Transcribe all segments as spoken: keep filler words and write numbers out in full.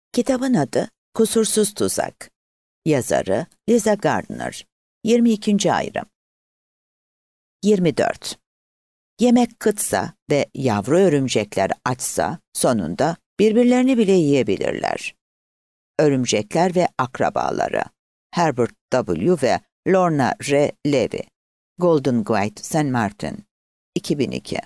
Kitabın adı Kusursuz Tuzak. Yazarı Liza Gardner. yirmi ikinci ayrım. yirmi dört. Yemek kıtsa ve yavru örümcekler açsa sonunda birbirlerini bile yiyebilirler. Örümcekler ve akrabaları. Herbert W. ve Lorna R. Levy. Golden Gate, Saint Martin. iki bin iki.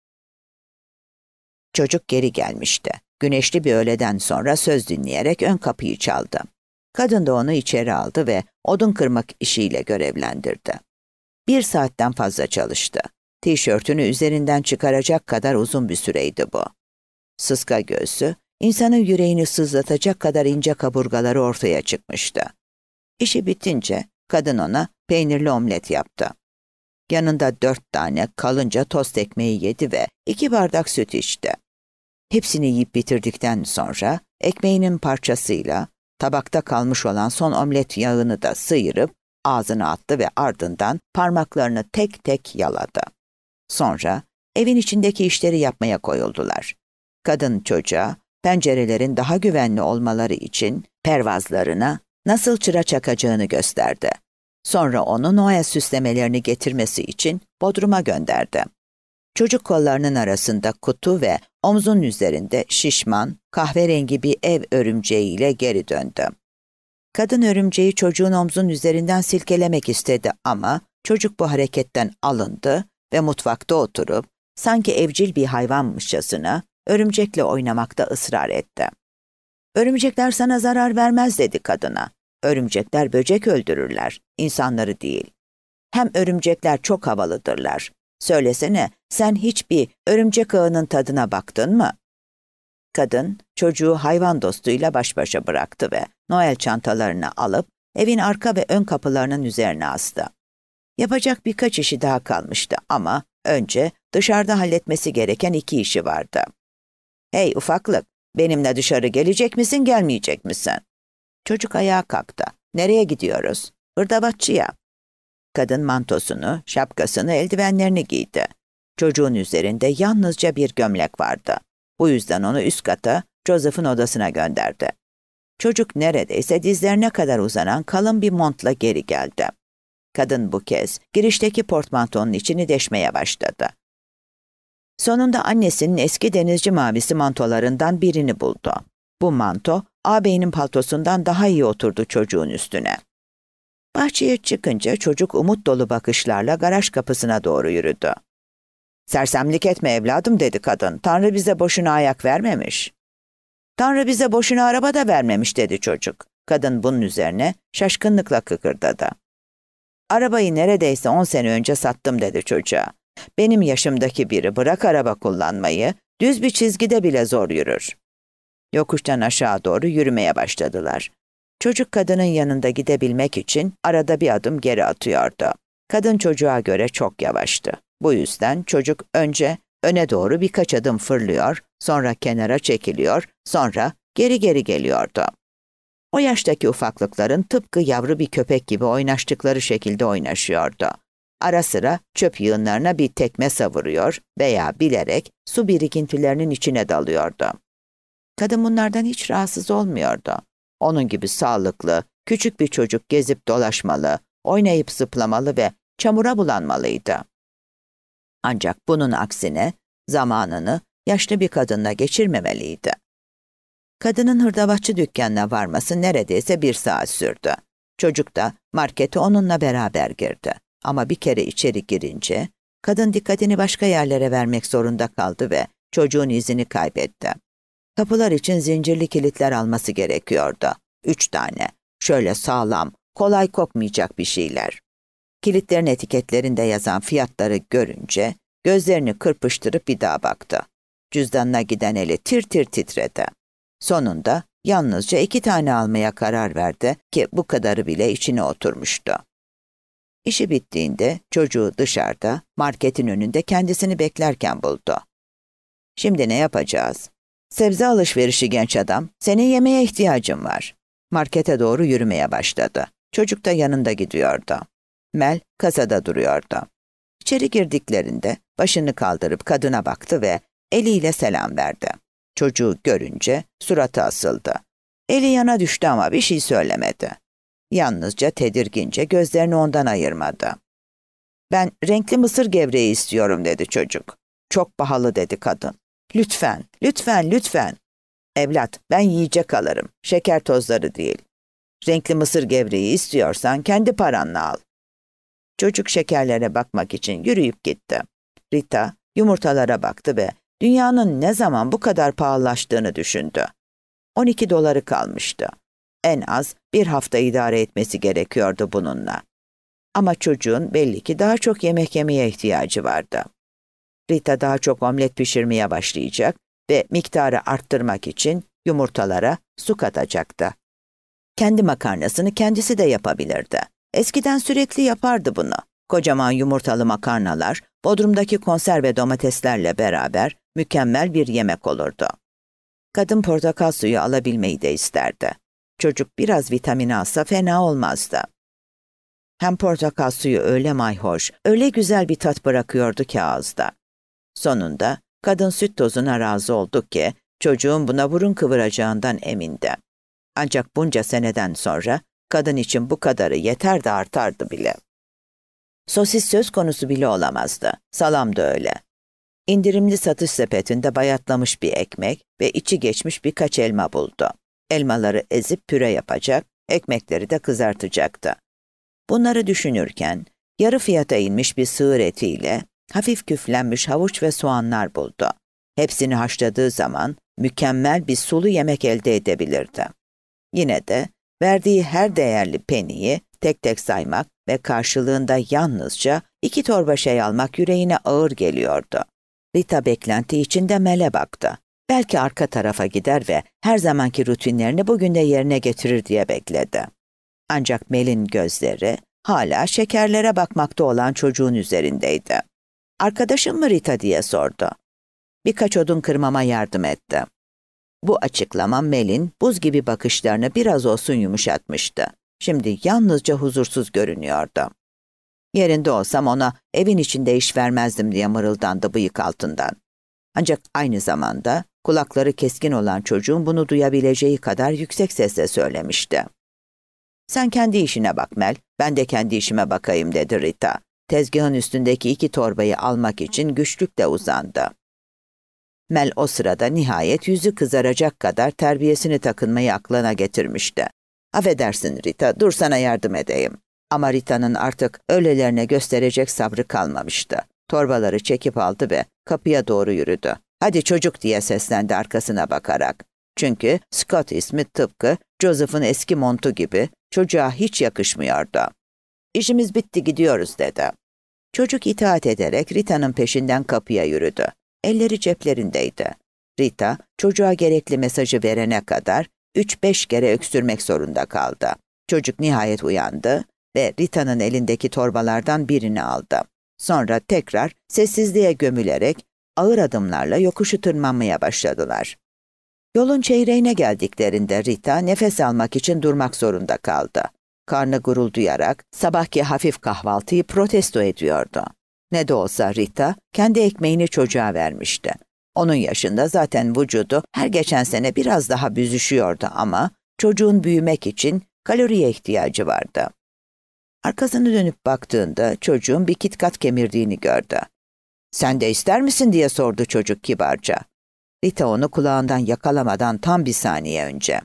Çocuk geri gelmişti. Güneşli bir öğleden sonra söz dinleyerek ön kapıyı çaldı. Kadın da onu içeri aldı ve odun kırmak işiyle görevlendirdi. Bir saatten fazla çalıştı. Tişörtünü üzerinden çıkaracak kadar uzun bir süreydi bu. Sıska göğsü, insanın yüreğini sızlatacak kadar ince kaburgaları ortaya çıkmıştı. İşi bitince kadın ona peynirli omlet yaptı. Yanında dört tane kalınca tost ekmeği yedi ve iki bardak süt içti. Hepsini yiyip bitirdikten sonra ekmeğinin parçasıyla tabakta kalmış olan son omlet yağını da sıyırıp ağzına attı ve ardından parmaklarını tek tek yaladı. Sonra evin içindeki işleri yapmaya koyuldular. Kadın çocuğa pencerelerin daha güvenli olmaları için pervazlarına nasıl çıra çakacağını gösterdi. Sonra onu Noel süslemelerini getirmesi için bodruma gönderdi. Çocuk kollarının arasında kutu ve omzun üzerinde şişman, kahverengi bir ev örümceğiyle geri döndü. Kadın örümceği çocuğun omzun üzerinden silkelemek istedi ama çocuk bu hareketten alındı ve mutfakta oturup sanki evcil bir hayvanmışçasına örümcekle oynamakta ısrar etti. "Örümcekler sana zarar vermez," dedi kadına. "Örümcekler böcek öldürürler, insanları değil. Hem örümcekler çok havalıdırlar. Söylesene, sen hiçbir örümcek ağının tadına baktın mı?" Kadın, çocuğu hayvan dostuyla baş başa bıraktı ve Noel çantalarını alıp evin arka ve ön kapılarının üzerine astı. Yapacak birkaç işi daha kalmıştı ama önce dışarıda halletmesi gereken iki işi vardı. "Hey ufaklık, benimle dışarı gelecek misin, gelmeyecek misin?" Çocuk ayağa kalktı. "Nereye gidiyoruz?" "Hırdavatçıya." Kadın mantosunu, şapkasını, eldivenlerini giydi. Çocuğun üzerinde yalnızca bir gömlek vardı. Bu yüzden onu üst kata, Joseph'ın odasına gönderdi. Çocuk neredeyse dizlerine kadar uzanan kalın bir montla geri geldi. Kadın bu kez girişteki portmantonun içini deşmeye başladı. Sonunda annesinin eski denizci mavisi mantolarından birini buldu. Bu manto, ağabeyinin paltosundan daha iyi oturdu çocuğun üstüne. Bahçeye çıkınca çocuk umut dolu bakışlarla garaj kapısına doğru yürüdü. "Sersemlik etme evladım," dedi kadın. "Tanrı bize boşuna ayak vermemiş." "Tanrı bize boşuna araba da vermemiş," dedi çocuk. Kadın bunun üzerine şaşkınlıkla kıkırdadı. "Arabayı neredeyse on sene önce sattım," dedi çocuğa. "Benim yaşımdaki biri bırak araba kullanmayı, düz bir çizgide bile zor yürür." Yokuştan aşağı doğru yürümeye başladılar. Çocuk kadının yanında gidebilmek için arada bir adım geri atıyordu. Kadın çocuğa göre çok yavaştı. Bu yüzden çocuk önce öne doğru birkaç adım fırlıyor, sonra kenara çekiliyor, sonra geri geri geliyordu. O yaştaki ufaklıkların tıpkı yavru bir köpek gibi oynaştıkları şekilde oynaşıyordu. Ara sıra çöp yığınlarına bir tekme savuruyor veya bilerek su birikintilerinin içine dalıyordu. Kadın bunlardan hiç rahatsız olmuyordu. Onun gibi sağlıklı, küçük bir çocuk gezip dolaşmalı, oynayıp zıplamalı ve çamura bulanmalıydı. Ancak bunun aksine zamanını yaşlı bir kadınla geçirmemeliydi. Kadının hırdavatçı dükkanına varması neredeyse bir saat sürdü. Çocuk da markete onunla beraber girdi. Ama bir kere içeri girince kadın dikkatini başka yerlere vermek zorunda kaldı ve çocuğun izini kaybetti. Kapılar için zincirli kilitler alması gerekiyordu. Üç tane. Şöyle sağlam, kolay kopmayacak bir şeyler. Kilitlerin etiketlerinde yazan fiyatları görünce gözlerini kırpıştırıp bir daha baktı. Cüzdanına giden eli tir tir titredi. Sonunda yalnızca iki tane almaya karar verdi ki bu kadarı bile içine oturmuştu. İşi bittiğinde çocuğu dışarıda, marketin önünde kendisini beklerken buldu. "Şimdi ne yapacağız?" "Sebze alışverişi genç adam, senin yemeğe ihtiyacın var." Markete doğru yürümeye başladı. Çocuk da yanında gidiyordu. Mel kasada duruyordu. İçeri girdiklerinde başını kaldırıp kadına baktı ve eliyle selam verdi. Çocuğu görünce suratı asıldı. Eli yana düştü ama bir şey söylemedi. Yalnızca tedirgince gözlerini ondan ayırmadı. "Ben renkli mısır gevreği istiyorum," dedi çocuk. "Çok pahalı," dedi kadın. "Lütfen, lütfen, lütfen." "Evlat, ben yiyecek alırım, şeker tozları değil. Renkli mısır gevreği istiyorsan kendi paranla al." Çocuk şekerlere bakmak için yürüyüp gitti. Rita yumurtalara baktı ve dünyanın ne zaman bu kadar pahalılaştığını düşündü. on iki doları kalmıştı. En az bir hafta idare etmesi gerekiyordu bununla. Ama çocuğun belli ki daha çok yemek yemeye ihtiyacı vardı. Rita daha çok omlet pişirmeye başlayacak ve miktarı arttırmak için yumurtalara su katacaktı. Kendi makarnasını kendisi de yapabilirdi. Eskiden sürekli yapardı bunu. Kocaman yumurtalı makarnalar, bodrumdaki konserve domateslerle beraber mükemmel bir yemek olurdu. Kadın portakal suyu alabilmeyi de isterdi. Çocuk biraz vitamin alsa fena olmazdı. Hem portakal suyu öyle mayhoş, öyle güzel bir tat bırakıyordu ki ağızda. Sonunda kadın süt tozuna razı oldu ki çocuğun buna burun kıvıracağından emindi. Ancak bunca seneden sonra kadın için bu kadarı yeter de artardı bile. Sosis söz konusu bile olamazdı. Salam da öyle. İndirimli satış sepetinde bayatlamış bir ekmek ve içi geçmiş birkaç elma buldu. Elmaları ezip püre yapacak, ekmekleri de kızartacaktı. Bunları düşünürken yarı fiyata inmiş bir sığır etiyle hafif küflenmiş havuç ve soğanlar buldu. Hepsini haşladığı zaman mükemmel bir sulu yemek elde edebilirdi. Yine de verdiği her değerli peniyi tek tek saymak ve karşılığında yalnızca iki torba şey almak yüreğine ağır geliyordu. Rita beklenti içinde Mel'e baktı. Belki arka tarafa gider ve her zamanki rutinlerini bugün de yerine getirir diye bekledi. Ancak Mel'in gözleri hala şekerlere bakmakta olan çocuğun üzerindeydi. "Arkadaşın mı Rita?" diye sordu. "Birkaç odun kırmama yardım etti." Bu açıklama Mel'in buz gibi bakışlarını biraz olsun yumuşatmıştı. Şimdi yalnızca huzursuz görünüyordu. "Yerinde olsam ona evin içinde iş vermezdim," diye mırıldandı bıyık altından. Ancak aynı zamanda kulakları keskin olan çocuğun bunu duyabileceği kadar yüksek sesle söylemişti. "Sen kendi işine bak Mel, ben de kendi işime bakayım," dedi Rita. Tezgahın üstündeki iki torbayı almak için güçlükle uzandı. Mel o sırada nihayet yüzü kızaracak kadar terbiyesini takınmayı aklına getirmişti. "Affedersin Rita, dur sana yardım edeyim." Ama Rita'nın artık öylelerine gösterecek sabrı kalmamıştı. Torbaları çekip aldı ve kapıya doğru yürüdü. "Hadi çocuk," diye seslendi arkasına bakarak. Çünkü Scott ismi tıpkı Joseph'ın eski montu gibi çocuğa hiç yakışmıyordu. "İşimiz bitti, gidiyoruz," dedi. Çocuk itaat ederek Rita'nın peşinden kapıya yürüdü. Elleri ceplerindeydi. Rita, çocuğa gerekli mesajı verene kadar üç beş kere öksürmek zorunda kaldı. Çocuk nihayet uyandı ve Rita'nın elindeki torbalardan birini aldı. Sonra tekrar sessizliğe gömülerek ağır adımlarla yokuşu tırmanmaya başladılar. Yolun çeyreğine geldiklerinde Rita nefes almak için durmak zorunda kaldı. Karnı gurulduyarak sabahki hafif kahvaltıyı protesto ediyordu. Ne de olsa Rita kendi ekmeğini çocuğa vermişti. Onun yaşında zaten vücudu her geçen sene biraz daha büzüşüyordu ama çocuğun büyümek için kaloriye ihtiyacı vardı. Arkasını dönüp baktığında çocuğun bir kitkat kemirdiğini gördü. "Sen de ister misin?" diye sordu çocuk kibarca. Rita onu kulağından yakalamadan tam bir saniye önce.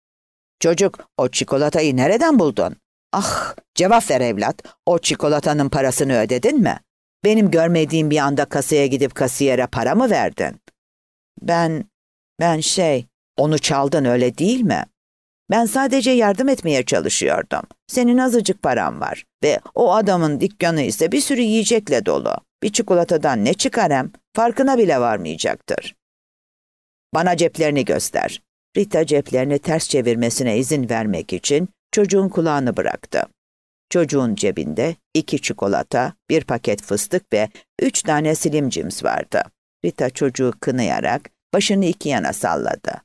"Çocuk, o çikolatayı nereden buldun?" "Ah, cevap ver evlat, o çikolatanın parasını ödedin mi? Benim görmediğim bir anda kasaya gidip kasiyere para mı verdin?" Ben, ben şey, onu çaldın öyle değil mi? Ben sadece yardım etmeye çalışıyordum. Senin azıcık paran var ve o adamın dükkanı ise bir sürü yiyecekle dolu. Bir çikolatadan ne çıkar hem? Farkına bile varmayacaktır." "Bana ceplerini göster." Rita ceplerini ters çevirmesine izin vermek için çocuğun kulağını bıraktı. Çocuğun cebinde iki çikolata, bir paket fıstık ve üç tane Slim Jims vardı. Rita çocuğu kınayarak başını iki yana salladı.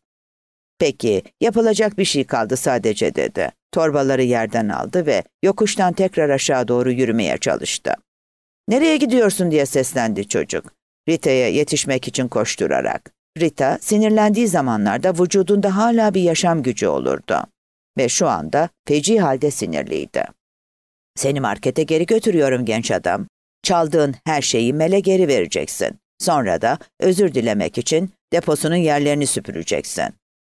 "Peki, yapılacak bir şey kaldı sadece," dedi. Torbaları yerden aldı ve yokuştan tekrar aşağı doğru yürümeye çalıştı. "Nereye gidiyorsun?" diye seslendi çocuk. Rita'ya yetişmek için koşturarak. Rita sinirlendiği zamanlarda vücudunda hala bir yaşam gücü olurdu. Ve şu anda feci halde sinirliydi. Seni markete geri götürüyorum genç adam. Çaldığın her şeyi Mel'e geri vereceksin. Sonra da özür dilemek için deposunun yerlerini süpüreceksin.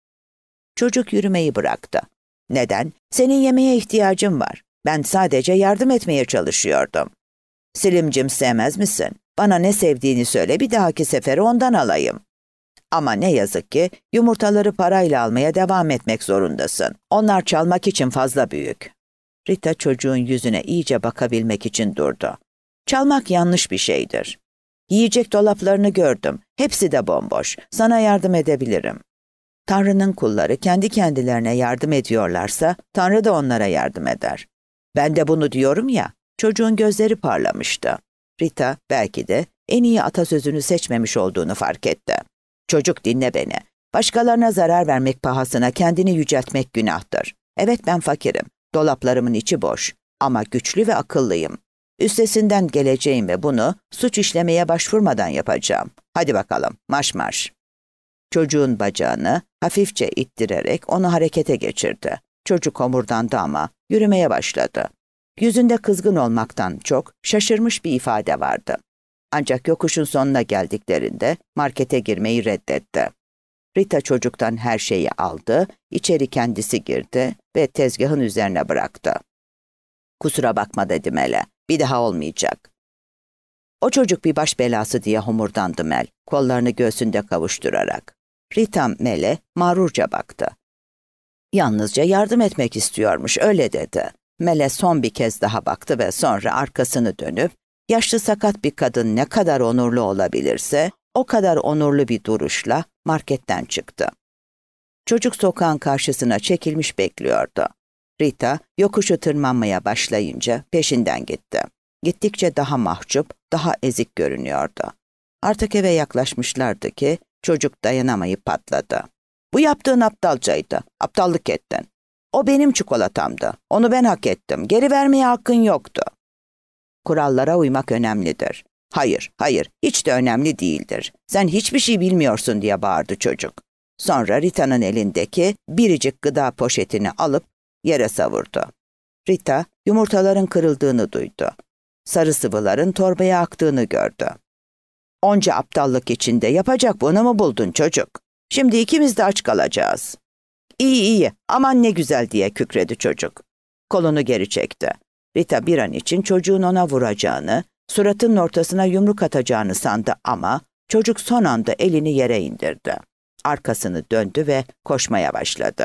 Çocuk yürümeyi bıraktı. Neden? Senin yemeğe ihtiyacın var. Ben sadece yardım etmeye çalışıyordum. Selimcim, sevmez misin? Bana ne sevdiğini söyle, bir dahaki sefere ondan alayım. Ama ne yazık ki yumurtaları parayla almaya devam etmek zorundasın. Onlar çalmak için fazla büyük. Rita çocuğun yüzüne iyice bakabilmek için durdu. Çalmak yanlış bir şeydir. Yiyecek dolaplarını gördüm. Hepsi de bomboş. Sana yardım edebilirim. Tanrı'nın kulları kendi kendilerine yardım ediyorlarsa Tanrı da onlara yardım eder. Ben de bunu diyorum ya. Çocuğun gözleri parlamıştı. Rita belki de en iyi atasözünü seçmemiş olduğunu fark etti. Çocuk, dinle beni. Başkalarına zarar vermek pahasına kendini yüceltmek günahtır. Evet, ben fakirim. Dolaplarımın içi boş. Ama güçlü ve akıllıyım. Üstesinden geleceğim ve bunu suç işlemeye başvurmadan yapacağım. Hadi bakalım, marş marş. Çocuğun bacağını hafifçe ittirerek onu harekete geçirdi. Çocuk homurdandı ama yürümeye başladı. Yüzünde kızgın olmaktan çok şaşırmış bir ifade vardı. Ancak yokuşun sonuna geldiklerinde markete girmeyi reddetti. Rita çocuktan her şeyi aldı, içeri kendisi girdi ve tezgahın üzerine bıraktı. Kusura bakma dedi Mel'e, bir daha olmayacak. O çocuk bir baş belası diye homurdandı Mel, kollarını göğsünde kavuşturarak. Rita Mel'e mağrurca baktı. Yalnızca yardım etmek istiyormuş, öyle dedi. Mel'e son bir kez daha baktı ve sonra arkasını dönüp, yaşlı sakat bir kadın ne kadar onurlu olabilirse, o kadar onurlu bir duruşla marketten çıktı. Çocuk sokağın karşısına çekilmiş bekliyordu. Rita yokuşu tırmanmaya başlayınca peşinden gitti. Gittikçe daha mahcup, daha ezik görünüyordu. Artık eve yaklaşmışlardı ki çocuk dayanamayıp patladı. Bu yaptığın aptalcaydı, aptallık ettin. O benim çikolatamdı, onu ben hak ettim, geri vermeye hakkın yoktu. Kurallara uymak önemlidir. Hayır, hayır, hiç de önemli değildir. Sen hiçbir şey bilmiyorsun diye bağırdı çocuk. Sonra Rita'nın elindeki biricik gıda poşetini alıp yere savurdu. Rita yumurtaların kırıldığını duydu. Sarı sıvıların torbaya aktığını gördü. Onca aptallık içinde yapacak bunu mu buldun çocuk? Şimdi ikimiz de aç kalacağız. İyi iyi, aman ne güzel diye kükredi çocuk. Kolunu geri çekti. Rita bir an için çocuğun ona vuracağını, suratının ortasına yumruk atacağını sandı ama çocuk son anda elini yere indirdi. Arkasını döndü ve koşmaya başladı.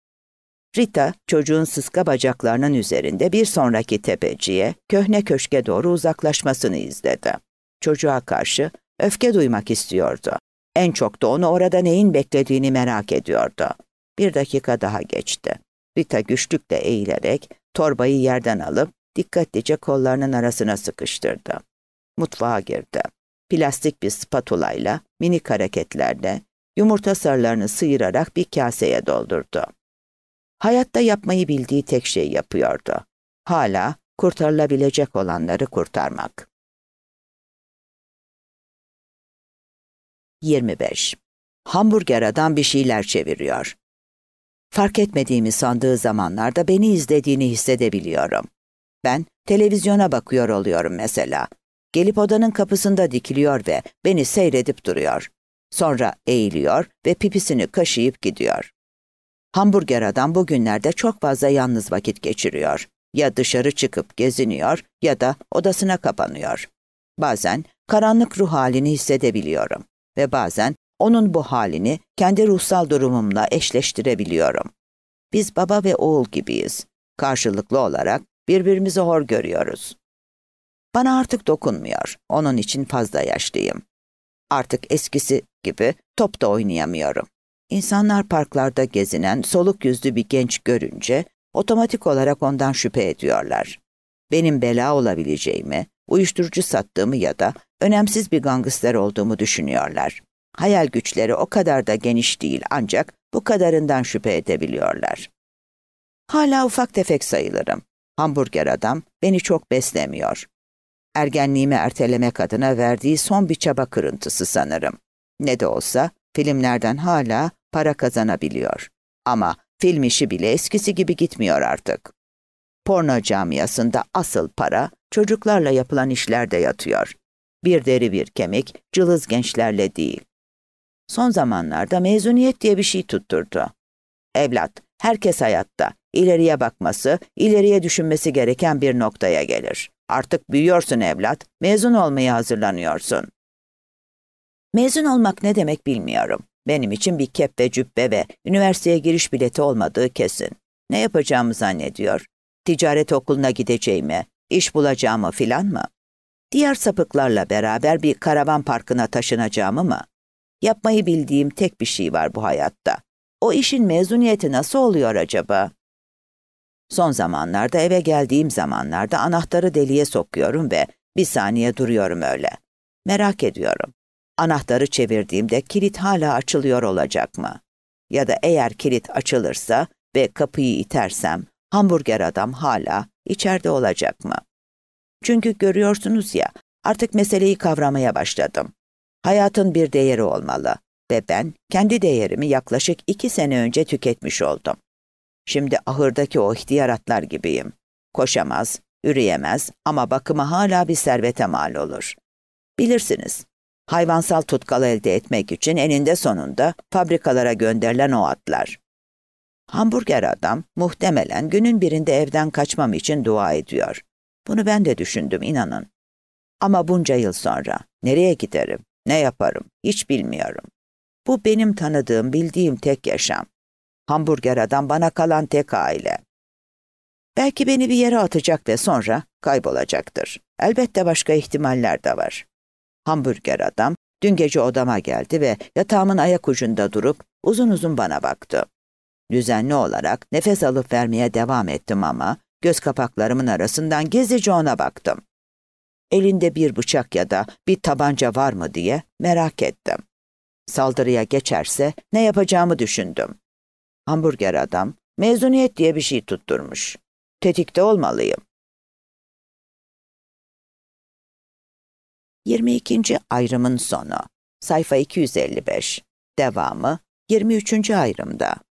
Rita, çocuğun sıska bacaklarının üzerinde bir sonraki tepeciye, köhne köşke doğru uzaklaşmasını izledi. Çocuğa karşı öfke duymak istiyordu. En çok da onu orada neyin beklediğini merak ediyordu. Bir dakika daha geçti. Rita güçlükle eğilerek torbayı yerden alıp dikkatlice kollarının arasına sıkıştırdı. Mutfağa girdi. Plastik bir spatulayla, minik hareketlerle yumurta sarılarını sıyırarak bir kaseye doldurdu. Hayatta yapmayı bildiği tek şeyi yapıyordu. Hala kurtarılabilecek olanları kurtarmak. yirmi beş. Hamburger adam bir şeyler çeviriyor. Fark etmediğimi sandığı zamanlarda beni izlediğini hissedebiliyorum. Ben televizyona bakıyor oluyorum mesela. Gelip odanın kapısında dikiliyor ve beni seyredip duruyor. Sonra eğiliyor ve pipisini kaşıyıp gidiyor. Hamburger adam bugünlerde çok fazla yalnız vakit geçiriyor. Ya dışarı çıkıp geziniyor ya da odasına kapanıyor. Bazen karanlık ruh halini hissedebiliyorum ve bazen onun bu halini kendi ruhsal durumumla eşleştirebiliyorum. Biz baba ve oğul gibiyiz. Karşılıklı olarak birbirimizi hor görüyoruz. Bana artık dokunmuyor. Onun için fazla yaşlıyım. Artık eskisi gibi top da oynayamıyorum. İnsanlar parklarda gezinen soluk yüzlü bir genç görünce otomatik olarak ondan şüphe ediyorlar. Benim bela olabileceğimi, uyuşturucu sattığımı ya da önemsiz bir gangster olduğumu düşünüyorlar. Hayal güçleri o kadar da geniş değil ancak bu kadarından şüphe edebiliyorlar. Hala ufak tefek sayılırım. Hamburger adam beni çok beslemiyor. Ergenliğimi ertelemek adına verdiği son bir çaba kırıntısı sanırım. Ne de olsa Filmlerden hala para kazanabiliyor. Ama film işi bile eskisi gibi gitmiyor artık. Porno camiasında asıl para çocuklarla yapılan işlerde yatıyor. Bir deri bir kemik, cılız gençlerle değil. Son zamanlarda mezuniyet diye bir şey tutturdu. Evlat, herkes hayatta, ileriye bakması, ileriye düşünmesi gereken bir noktaya gelir. Artık büyüyorsun evlat, mezun olmaya hazırlanıyorsun. Mezun olmak ne demek bilmiyorum. Benim için bir kep ve cübbe ve üniversiteye giriş bileti olmadığı kesin. Ne yapacağımı zannediyor? Ticaret okuluna gideceğimi, iş bulacağımı filan mı? Diğer sapıklarla beraber bir karavan parkına taşınacağımı mı? Yapmayı bildiğim tek bir şey var bu hayatta. O işin mezuniyeti nasıl oluyor acaba? Son zamanlarda eve geldiğim zamanlarda anahtarı deliğe sokuyorum ve bir saniye duruyorum öyle. Merak ediyorum. Anahtarı çevirdiğimde kilit hala açılıyor olacak mı? Ya da eğer kilit açılırsa ve kapıyı itersem hamburger adam hala içeride olacak mı? Çünkü görüyorsunuz ya, artık meseleyi kavramaya başladım. Hayatın bir değeri olmalı ve ben kendi değerimi yaklaşık iki sene önce tüketmiş oldum. Şimdi ahırdaki o ihtiyar atlar gibiyim. Koşamaz, üreyemez ama bakımı hala bir servete mal olur. Bilirsiniz, hayvansal tutkal elde etmek için eninde sonunda fabrikalara gönderilen o atlar. Hamburger adam muhtemelen günün birinde evden kaçmam için dua ediyor. Bunu ben de düşündüm, inanın. Ama bunca yıl sonra nereye giderim, ne yaparım hiç bilmiyorum. Bu benim tanıdığım, bildiğim tek yaşam. Hamburger adam bana kalan tek aile. Belki beni bir yere atacak ve sonra kaybolacaktır. Elbette başka ihtimaller de var. Hamburger adam dün gece odama geldi ve yatağımın ayak ucunda durup uzun uzun bana baktı. Düzenli olarak nefes alıp vermeye devam ettim ama göz kapaklarımın arasından gizlice ona baktım. Elinde bir bıçak ya da bir tabanca var mı diye merak ettim. Saldırıya geçerse ne yapacağımı düşündüm. Hamburger adam mezuniyet diye bir şey tutturmuş. Tetikte olmalıyım. yirmi ikinci ayrımın sonu. Sayfa iki yüz elli beş. Devamı yirmi üçüncü ayrımda.